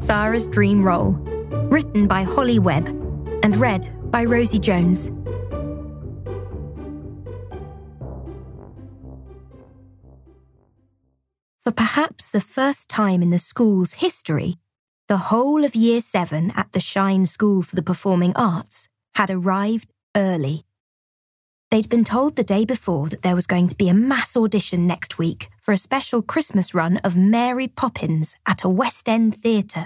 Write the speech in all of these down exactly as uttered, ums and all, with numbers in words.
Sarah's Dream Role, written by Holly Webb and read by Rosie Jones. For perhaps the first time in the school's history, the whole of Year seven at the Shine School for the Performing Arts had arrived early. They'd been told the day before that there was going to be a mass audition next week for a special Christmas run of Mary Poppins at a West End theatre.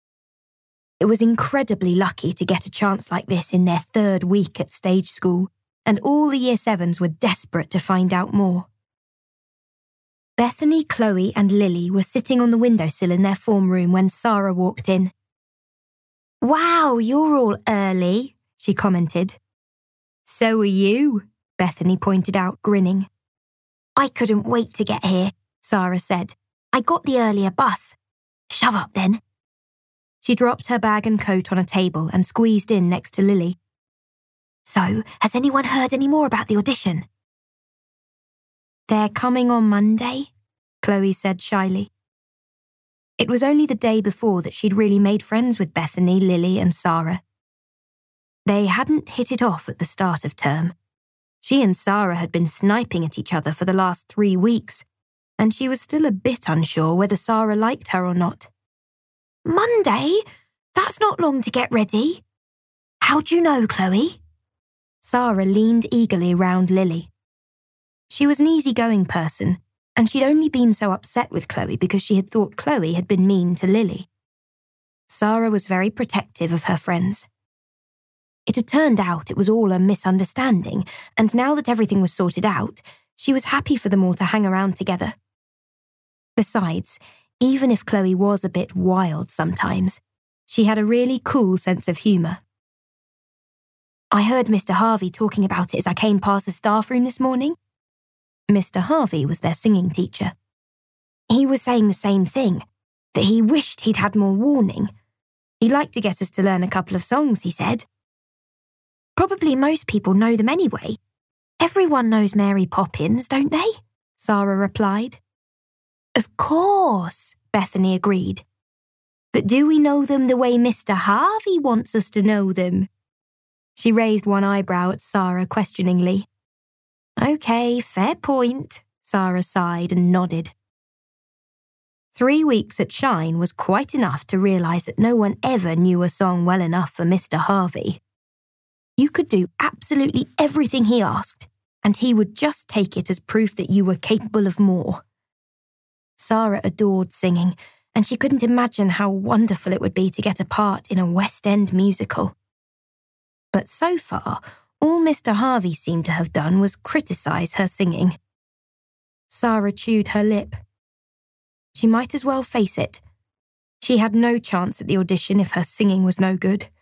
It was incredibly lucky to get a chance like this in their third week at stage school, and all the Year sevens were desperate to find out more. Bethany, Chloe and Lily were sitting on the windowsill in their form room when Sarah walked in. "Wow, you're all early," she commented. "So are you," Bethany pointed out, grinning. "I couldn't wait to get here," Sarah said. "I got the earlier bus." "Shove up then." She dropped her bag and coat on a table and squeezed in next to Lily. "So, has anyone heard any more about the audition?" "They're coming on Monday," Chloe said shyly. It was only the day before that she'd really made friends with Bethany, Lily and Sarah. They hadn't hit it off at the start of term. She and Sarah had been sniping at each other for the last three weeks, and she was still a bit unsure whether Sarah liked her or not. "Monday? That's not long to get ready." "How do you know, Chloe?" Sarah leaned eagerly round Lily. She was an easygoing person, and she'd only been so upset with Chloe because she had thought Chloe had been mean to Lily. Sarah was very protective of her friends. It had turned out it was all a misunderstanding, and now that everything was sorted out, she was happy for them all to hang around together. Besides, even if Chloe was a bit wild sometimes, she had a really cool sense of humour. "I heard Mister Harvey talking about it as I came past the staff room this morning." Mister Harvey was their singing teacher. "He was saying the same thing, that he wished he'd had more warning. He'd like to get us to learn a couple of songs, he said." "Probably most people know them anyway. Everyone knows Mary Poppins, don't they?" Sarah replied. "Of course," Bethany agreed. "But do we know them the way Mister Harvey wants us to know them?" She raised one eyebrow at Sarah questioningly. "Okay, fair point," Sarah sighed and nodded. Three weeks at Shine was quite enough to realise that no one ever knew a song well enough for Mister Harvey. You could do absolutely everything he asked, and he would just take it as proof that you were capable of more. Sarah adored singing, and she couldn't imagine how wonderful it would be to get a part in a West End musical. But so far, all Mister Harvey seemed to have done was criticise her singing. Sarah chewed her lip. She might as well face it. She had no chance at the audition if her singing was no good.